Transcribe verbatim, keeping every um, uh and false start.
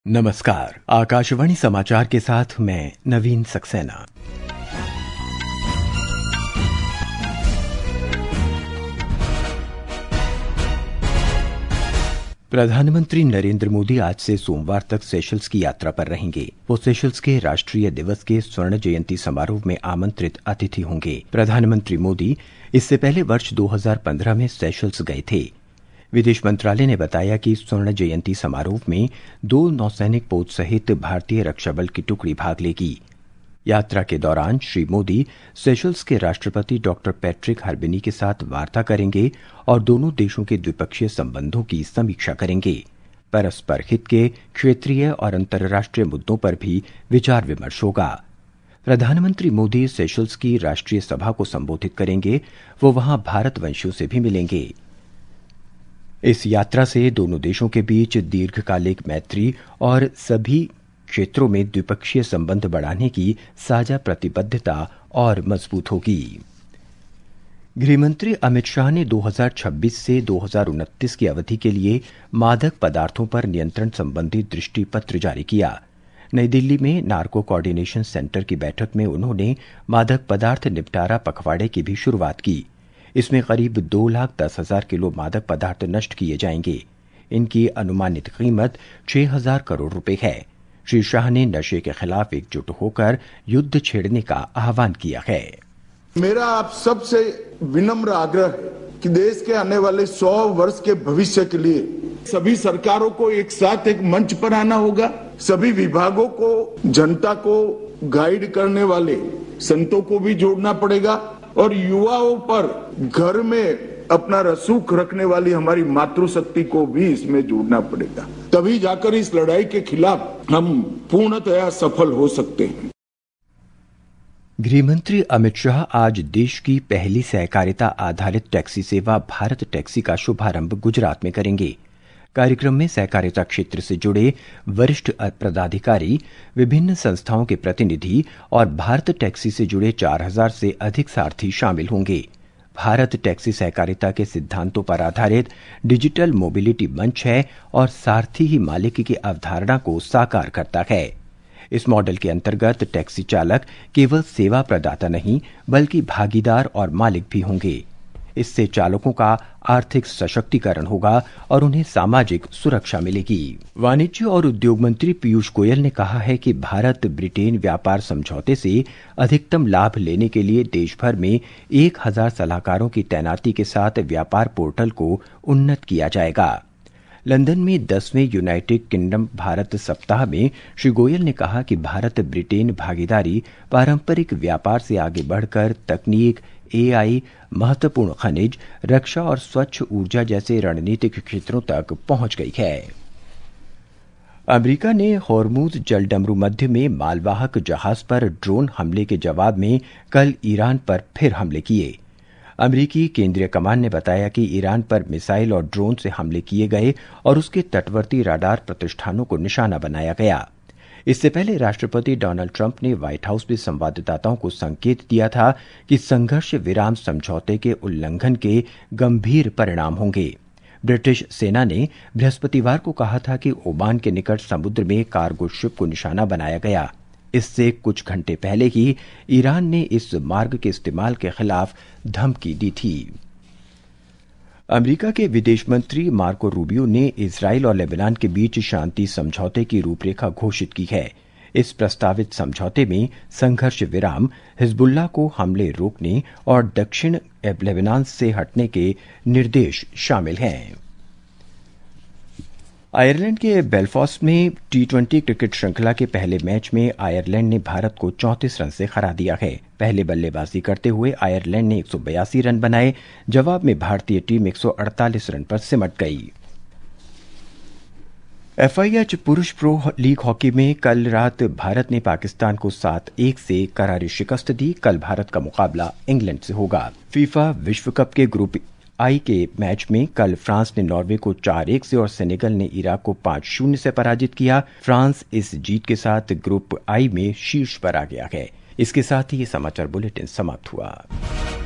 नमस्कार, आकाशवाणी समाचार के साथ मैं नवीन सक्सेना। प्रधानमंत्री नरेंद्र मोदी आज से सोमवार तक सेशल्स की यात्रा पर रहेंगे। वो सेशल्स के राष्ट्रीय दिवस के स्वर्ण जयंती समारोह में आमंत्रित अतिथि होंगे। प्रधानमंत्री मोदी इससे पहले वर्ष दो हज़ार पंद्रह में सेशल्स गए थे। विदेश मंत्रालय ने बताया कि स्वर्ण जयंती समारोह में दो नौसैनिक पोत सहित भारतीय रक्षा बल की टुकड़ी भाग लेगी। यात्रा के दौरान श्री मोदी सेशल्स के राष्ट्रपति डॉक्टर पैट्रिक हर्बिनी के साथ वार्ता करेंगे और दोनों देशों के द्विपक्षीय संबंधों की समीक्षा करेंगे। परस्पर हित के क्षेत्रीय और अंतर्राष्ट्रीय मुद्दों पर भी विचार विमर्श होगा। प्रधानमंत्री मोदी सेशल्स की राष्ट्रीय सभा को संबोधित करेंगे। वो वहां भारतवंशियों से भी मिलेंगे। इस यात्रा से दोनों देशों के बीच दीर्घकालिक मैत्री और सभी क्षेत्रों में द्विपक्षीय संबंध बढ़ाने की साझा प्रतिबद्धता और मजबूत होगी। गृहमंत्री अमित शाह ने दो हज़ार छब्बीस से दो हज़ार उनतीस की अवधि के लिए मादक पदार्थों पर नियंत्रण संबंधी दृष्टि पत्र जारी किया। नई दिल्ली में नार्को कोऑर्डिनेशन सेंटर की बैठक में उन्होंने मादक पदार्थ निपटारा पखवाड़े की भी शुरुआत की। इसमें करीब दो लाख दस हजार किलो मादक पदार्थ नष्ट किए जाएंगे। इनकी अनुमानित कीमत छह हजार करोड़ रुपए है। श्री शाह ने नशे के खिलाफ एकजुट होकर युद्ध छेड़ने का आह्वान किया है। मेरा आप सबसे विनम्र आग्रह है कि देश के आने वाले सौ वर्ष के भविष्य के लिए सभी सरकारों को एक साथ एक मंच पर आना होगा। सभी विभागों को, जनता को गाइड करने वाले संतों को भी जोड़ना पड़ेगा और युवाओं पर घर में अपना रसूख रखने वाली हमारी मातृशक्ति को भी इसमें जोड़ना पड़ेगा। तभी जाकर इस लड़ाई के खिलाफ हम पूर्णतया सफल हो सकते हैं। गृहमंत्री अमित शाह आज देश की पहली सहकारिता आधारित टैक्सी सेवा भारत टैक्सी का शुभारंभ गुजरात में करेंगे। कार्यक्रम में सहकारिता क्षेत्र से जुड़े वरिष्ठ पदाधिकारी, विभिन्न संस्थाओं के प्रतिनिधि और भारत टैक्सी से जुड़े चार हजार से अधिक सारथी शामिल होंगे। भारत टैक्सी सहकारिता के सिद्धांतों पर आधारित डिजिटल मोबिलिटी मंच है और सारथी ही मालिक की अवधारणा को साकार करता है। इस मॉडल के अंतर्गत टैक्सी चालक केवल सेवा प्रदाता नहीं बल्कि भागीदार और मालिक भी होंगे। इससे चालकों का आर्थिक सशक्तिकरण होगा और उन्हें सामाजिक सुरक्षा मिलेगी। वाणिज्य और उद्योग मंत्री पीयूष गोयल ने कहा है कि भारत ब्रिटेन व्यापार समझौते से अधिकतम लाभ लेने के लिए देश भर में एक हजार सलाहकारों की तैनाती के साथ व्यापार पोर्टल को उन्नत किया जाएगा। लंदन में दसवें यूनाइटेड किंगडम भारत सप्ताह में श्री गोयल ने कहा कि भारत ब्रिटेन भागीदारी पारंपरिक व्यापार से आगे बढ़कर तकनीक, एआई, महत्वपूर्ण खनिज, रक्षा और स्वच्छ ऊर्जा जैसे रणनीतिक क्षेत्रों तक पहुंच गई है। अमेरिका ने होर्मुज जलडमरू मध्य में मालवाहक जहाज पर ड्रोन हमले के जवाब में कल ईरान पर फिर हमले किए। अमेरिकी केंद्रीय कमान ने बताया कि ईरान पर मिसाइल और ड्रोन से हमले किए गए और उसके तटवर्ती राडार प्रतिष्ठानों को निशाना बनाया गया। इससे पहले राष्ट्रपति डोनाल्ड ट्रंप ने व्हाइट हाउस में संवाददाताओं को संकेत दिया था कि संघर्ष विराम समझौते के उल्लंघन के गंभीर परिणाम होंगे। ब्रिटिश सेना ने बृहस्पतिवार को कहा था कि ओमान के निकट समुद्र में कार्गो शिप को निशाना बनाया गया। इससे कुछ घंटे पहले ही ईरान ने इस मार्ग के इस्तेमाल के खिलाफ धमकी दी थी। अमेरिका के विदेश मंत्री मार्को रूबियो ने इजराइल और लेबनान के बीच शांति समझौते की रूपरेखा घोषित की है। इस प्रस्तावित समझौते में संघर्ष विराम, हिजबुल्लाह को हमले रोकने और दक्षिण लेबनान से हटने के निर्देश शामिल हैं। आयरलैंड के बेलफास्ट में टी ट्वेंटी क्रिकेट श्रृंखला के पहले मैच में आयरलैंड ने भारत को चौंतीस रन से हरा दिया है। पहले बल्लेबाजी करते हुए आयरलैंड ने एक सौ बयासी रन बनाए। जवाब में भारतीय टीम एक सौ अड़तालीस रन पर सिमट गई। एफआईएच पुरुष प्रो लीग हॉकी में कल रात भारत ने पाकिस्तान को सात एक से करारी शिकस्त दी। कल भारत का मुकाबला इंग्लैंड से होगा। फीफा विश्व कप के ग्रुप आई के मैच में कल फ्रांस ने नॉर्वे को चार एक से और सेनेगल ने इराक को पांच शून्य से पराजित किया। फ्रांस इस जीत के साथ ग्रुप आई में शीर्ष पर आ गया है। इसके साथ ही ये समाचार बुलेटिन समाप्त हुआ।